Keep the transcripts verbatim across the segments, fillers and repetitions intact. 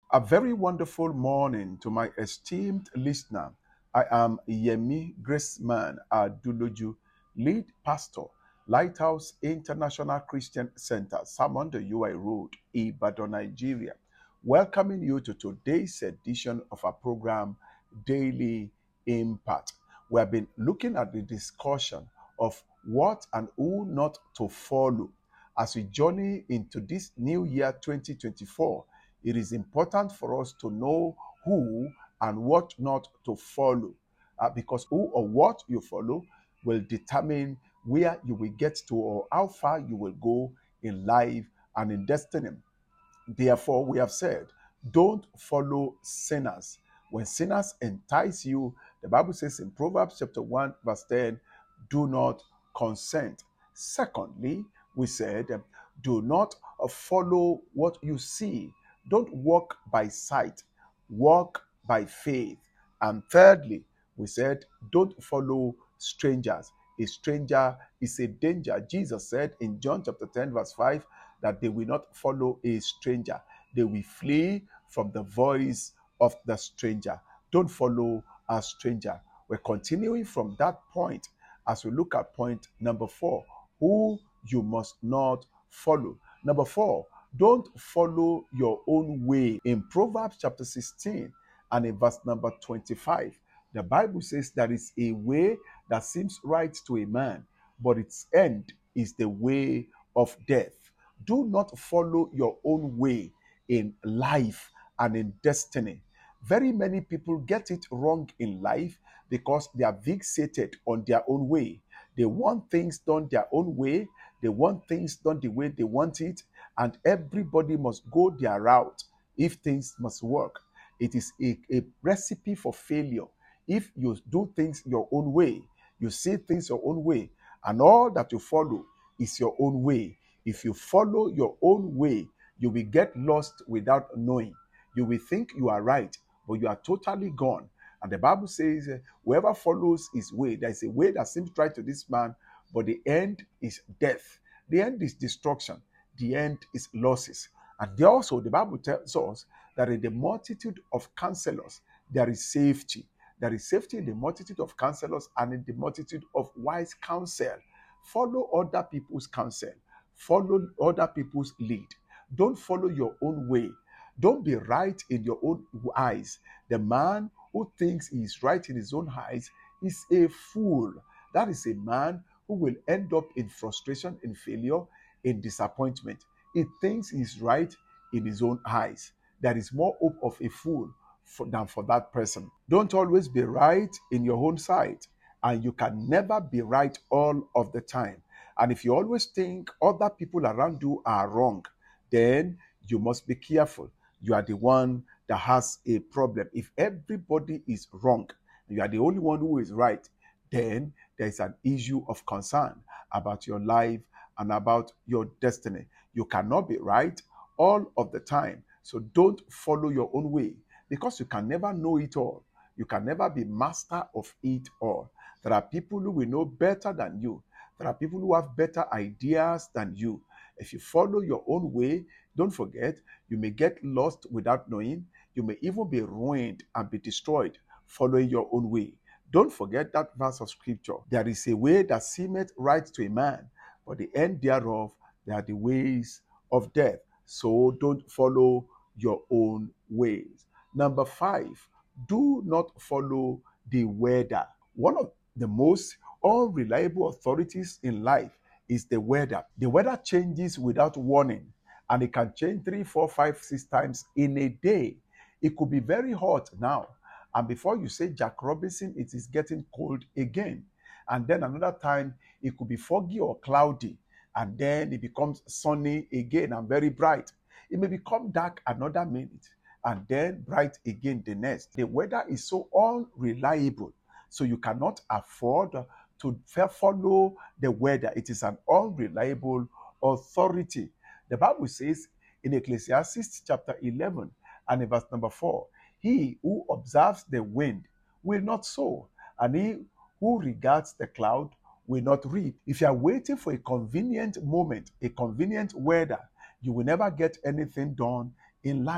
A very wonderful morning to my esteemed listener. I am Yemi Graceman Aduloju, lead pastor, Lighthouse International Christian Center, Samondo U I Road, Ibadan, Nigeria. Welcoming you to today's edition of our program, Daily Impact. We have been looking at the discussion of what and who not to follow as we journey into this new year twenty twenty-four. It is important for us to know who and what not to follow, uh, because who or what you follow will determine where you will get to or how far you will go in life and in destiny. Therefore, we have said, don't follow sinners. When sinners entice you, the Bible says in Proverbs chapter one, verse ten, do not consent. Secondly, we said, um, do not uh, follow what you see. Don't walk by sight, walk by faith. And thirdly, we said, don't follow strangers. A stranger is a danger. Jesus said in John chapter ten, verse five, that they will not follow a stranger. They will flee from the voice of the stranger. Don't follow a stranger. We're continuing from that point as we look at point number four, who you must not follow. Number four, don't follow your own way. In Proverbs chapter sixteen and in verse number twenty-five, the Bible says there is a way that seems right to a man, but its end is the way of death. Do not follow your own way in life and in destiny. Very many people get it wrong in life because they are fixated on their own way. They want things done their own way. They want things done the way they want it. And everybody must go their route if things must work. It is a, a recipe for failure. If you do things your own way, you see things your own way, and all that you follow is your own way. If you follow your own way, you will get lost without knowing. You will think you are right, but you are totally gone. And the Bible says, uh, whoever follows his way, there is a way that seems right to this man, but the end is death. The end is destruction. The end is losses. And also, the Bible tells us that in the multitude of counselors, there is safety. There is safety in the multitude of counselors and in the multitude of wise counsel. Follow other people's counsel. Follow other people's lead. Don't follow your own way. Don't be right in your own eyes. The man who thinks he is right in his own eyes is a fool. That is a man who will end up in frustration, in failure, in disappointment. He thinks he is right in his own eyes. There is more hope of a fool for, than for that person. Don't always be right in your own sight, and you can never be right all of the time. And if you always think other people around you are wrong, then you must be careful. You are the one that has a problem. If everybody is wrong, you are the only one who is right, then there is an issue of concern about your life and about your destiny. You cannot be right all of the time. So don't follow your own way, because you can never know it all. You can never be master of it all. There are people who will know better than you. There are people who have better ideas than you. If you follow your own way, don't forget, you may get lost without knowing. You may even be ruined and be destroyed following your own way. Don't forget that verse of scripture. There is a way that seemeth right to a man, but the end thereof, they are the ways of death. So don't follow your own ways. Number five, do not follow the weather. One of the most unreliable authorities in life is the weather. The weather changes without warning, and it can change three, four, five, six times in a day. It could be very hot now, and before you say Jack Robinson, it is getting cold again. And then another time, it could be foggy or cloudy, and then it becomes sunny again and very bright. It may become dark another minute, and then bright again the next. The weather is so unreliable, so you cannot afford to follow the weather. It is an unreliable authority. The Bible says in Ecclesiastes chapter eleven and in verse number four, he who observes the wind will not sow, and he who regards the cloud will not reap. If you are waiting for a convenient moment, a convenient weather, you will never get anything done in life.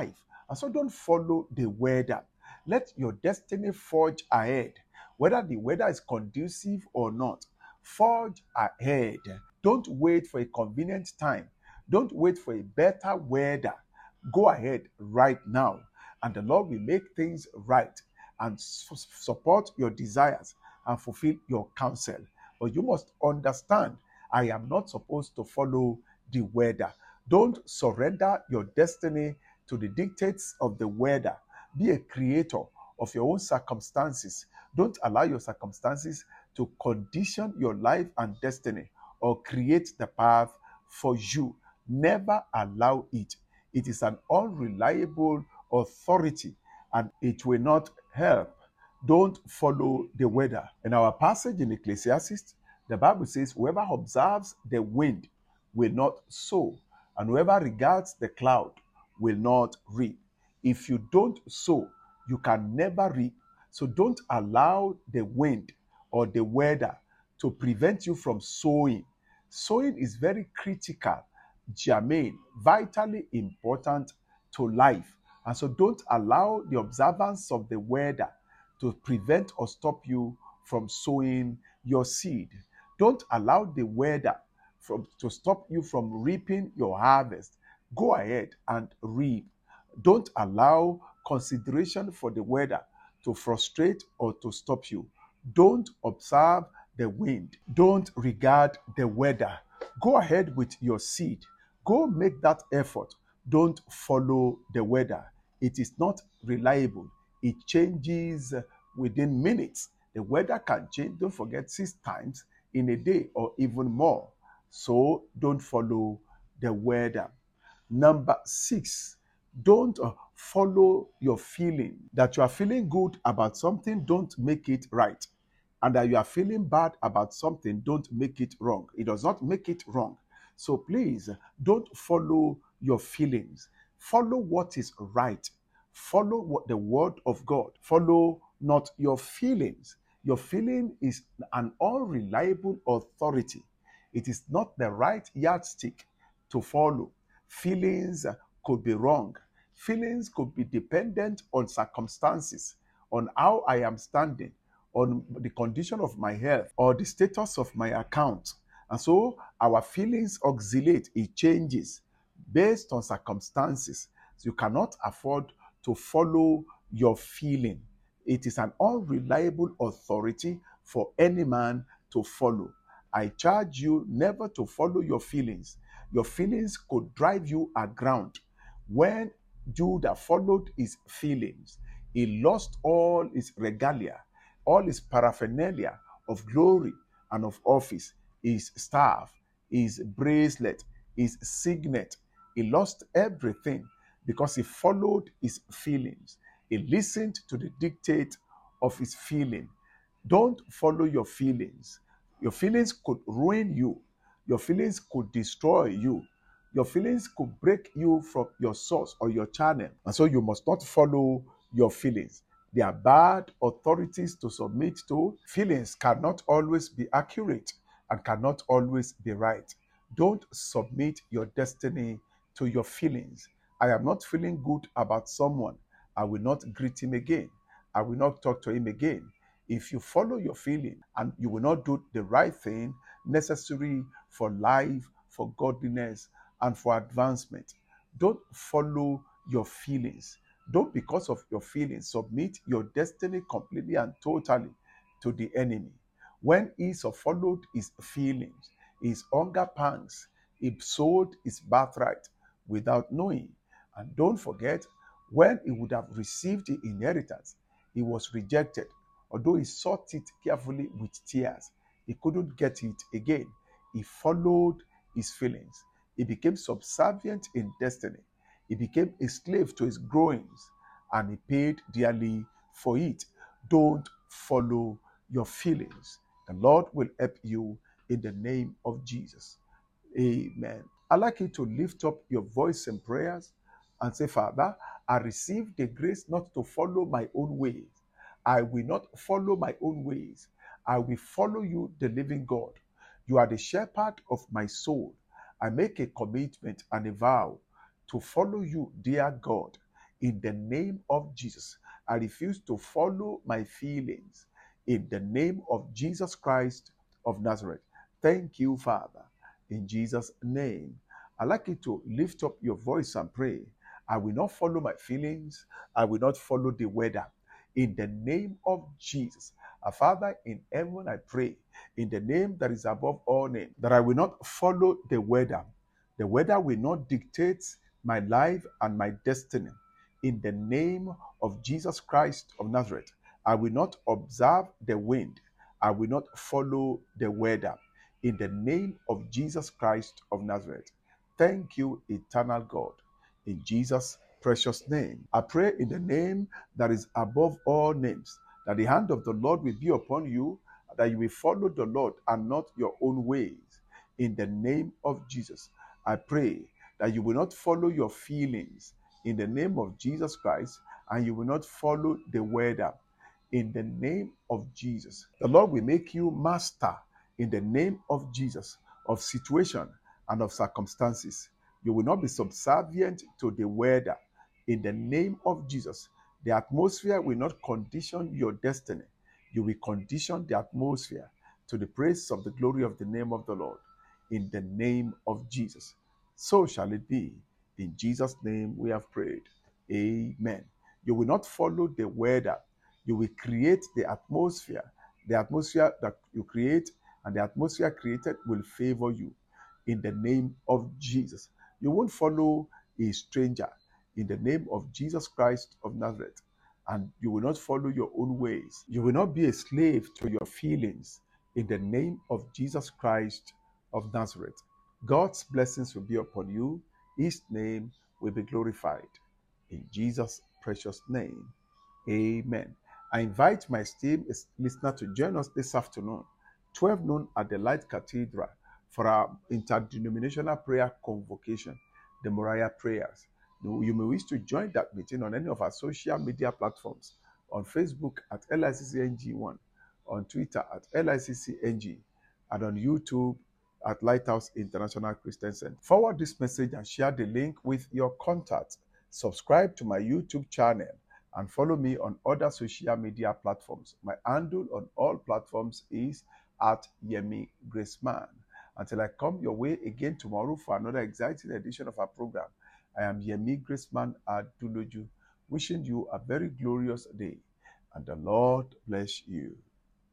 And so don't follow the weather. Let your destiny forge ahead. Whether the weather is conducive or not, forge ahead. Don't wait for a convenient time. Don't wait for a better weather. Go ahead right now, and the Lord will make things right and su- support your desires and fulfill your counsel. But you must understand, I am not supposed to follow the weather. Don't surrender your destiny to the dictates of the weather. Be a creator of your own circumstances. Don't allow your circumstances to condition your life and destiny or create the path for you. Never allow it. It is an unreliable authority and it will not help. Don't follow the weather. In our passage in Ecclesiastes, the Bible says, whoever observes the wind will not sow, and whoever regards the cloud will not reap. If you don't sow, you can never reap. So don't allow the wind or the weather to prevent you from sowing. Sowing is very critical, germane, vitally important to life. And so don't allow the observance of the weather to prevent or stop you from sowing your seed. Don't allow the weather from, to stop you from reaping your harvest. Go ahead and reap. Don't allow consideration for the weather to frustrate or to stop you. Don't observe the wind. Don't regard the weather. Go ahead with your seed. Go make that effort. Don't follow the weather. It is not reliable. It changes within minutes. The weather can change, don't forget, six times in a day or even more. So don't follow the weather. Number six, don't uh, follow your feeling. That you are feeling good about something, don't make it right. And that you are feeling bad about something, don't make it wrong. It does not make it wrong. So please, don't follow your feelings. Follow what is right. Follow what the word of God. Follow not your feelings. Your feeling is an unreliable authority. It is not the right yardstick to follow. Feelings could be wrong. Feelings could be dependent on circumstances, on how I am standing, on the condition of my health, or the status of my account. And so our feelings oscillate, it changes based on circumstances. So you cannot afford to follow your feeling. It is an unreliable authority for any man to follow. I charge you never to follow your feelings. Your feelings could drive you aground. When Judah followed his feelings, he lost all his regalia, all his paraphernalia of glory and of office, his staff, his bracelet, his signet. He lost everything because he followed his feelings. He listened to the dictate of his feeling. Don't follow your feelings. Your feelings could ruin you. Your feelings could destroy you. Your feelings could break you from your source or your channel. And so you must not follow your feelings. They are bad authorities to submit to. Feelings cannot always be accurate and cannot always be right. Don't submit your destiny to your feelings. I am not feeling good about someone. I will not greet him again. I will not talk to him again. If you follow your feeling and you will not do the right thing necessary for life, for godliness, and for advancement, don't follow your feelings. Don't, because of your feelings, submit your destiny completely and totally to the enemy. When Esau followed his feelings, his hunger pangs, he sold his birthright without knowing. And don't forget, when he would have received the inheritance, he was rejected. Although he sought it carefully with tears, he couldn't get it again. He followed his feelings. He became subservient in destiny. He became a slave to his growings, and he paid dearly for it. Don't follow your feelings. The Lord will help you in the name of Jesus. Amen. I'd like you to lift up your voice in prayers and say, Father, I receive the grace not to follow my own ways. I will not follow my own ways. I will follow you, the living God. You are the shepherd of my soul. I make a commitment and a vow to follow you, dear God, in the name of Jesus. I refuse to follow my feelings in the name of Jesus Christ of Nazareth. Thank you, Father, in Jesus' name. I'd like you to lift up your voice and pray. I will not follow my feelings. I will not follow the weather. In the name of Jesus. Our Father in heaven, I pray, in the name that is above all names, that I will not follow the weather. The weather will not dictate my life and my destiny. In the name of Jesus Christ of Nazareth, I will not observe the wind. I will not follow the weather. In the name of Jesus Christ of Nazareth. Thank you, eternal God. In Jesus' precious name. I pray in the name that is above all names, that the hand of the Lord will be upon you, that you will follow the Lord and not your own ways. In the name of Jesus, I pray that you will not follow your feelings in the name of Jesus Christ, and you will not follow the weather in the name of Jesus. The Lord will make you master in the name of Jesus of situation and of circumstances. You will not be subservient to the weather in the name of Jesus. The atmosphere will not condition your destiny. You will condition the atmosphere to the praise of the glory of the name of the Lord in the name of Jesus. So shall it be. In Jesus' name we have prayed. Amen. You will not follow the weather. You will create the atmosphere. The atmosphere that you create and the atmosphere created will favor you in the name of Jesus. You won't follow a stranger in the name of Jesus Christ of Nazareth. And you will not follow your own ways. You will not be a slave to your feelings in the name of Jesus Christ of Nazareth. God's blessings will be upon you. His name will be glorified. In Jesus' precious name, amen. I invite my esteemed listener to join us this afternoon, twelve noon at the Light Cathedral, for our interdenominational prayer convocation, the Moriah prayers. You may wish to join that meeting on any of our social media platforms, on Facebook at L I C C N G one, on Twitter at L I C C N G, and on YouTube at Lighthouse International Christian Center. Forward this message and share the link with your contacts. Subscribe to my YouTube channel and follow me on other social media platforms. My handle on all platforms is at Yemi Graceman. Until I come your way again tomorrow for another exciting edition of our program, I am Yemi Graceman Aduloju, wishing you a very glorious day, and the Lord bless you.